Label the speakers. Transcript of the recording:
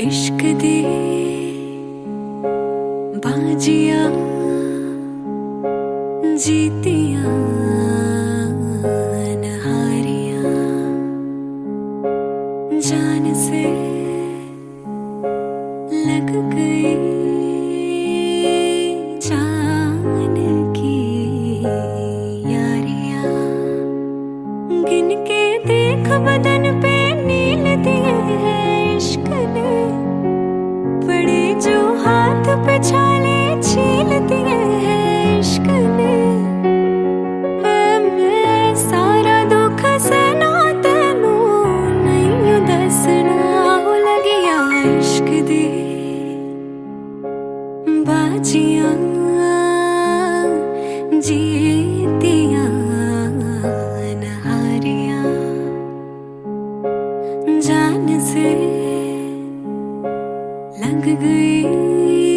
Speaker 1: इश्क दे बाजियां जीतियां नहारियां जान से लग गई जान की यारियां गिन के देख बदन पे नील दिए हैं इश्क ने पड़े जो हाथ पे छाले छील दिए हैं इश्क ने मैं सारा दुख सहना तेनू नहीं दसना हो लगिया इश्क दी बाजियां जीतियां नहारियां जान से लग गई